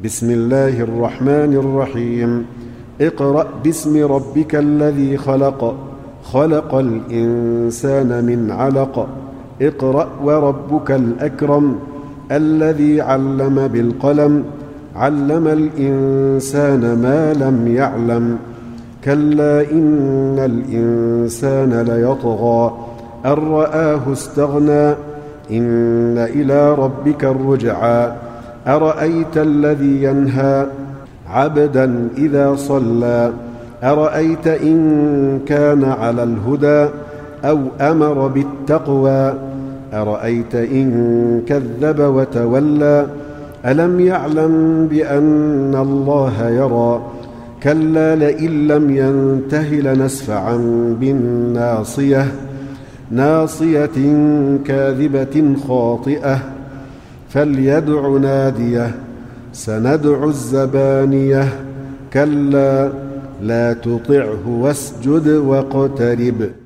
بسم الله الرحمن الرحيم اقرأ باسم ربك الذي خلق خلق الإنسان من علق اقرأ وربك الأكرم الذي علم بالقلم علم الإنسان ما لم يعلم كلا إن الإنسان ليطغى أن رآه استغنى إن إلى ربك الرجعى أرأيت الذي ينهى عبدا إذا صلى أرأيت إن كان على الهدى أو أمر بالتقوى أرأيت إن كذب وتولى ألم يعلم بأن الله يرى كلا لئن لم ينته لنسفعا بالناصية ناصية كاذبة خاطئة فليدع ناديه سندع الزبانية كلا لا تطعه واسجد واقترب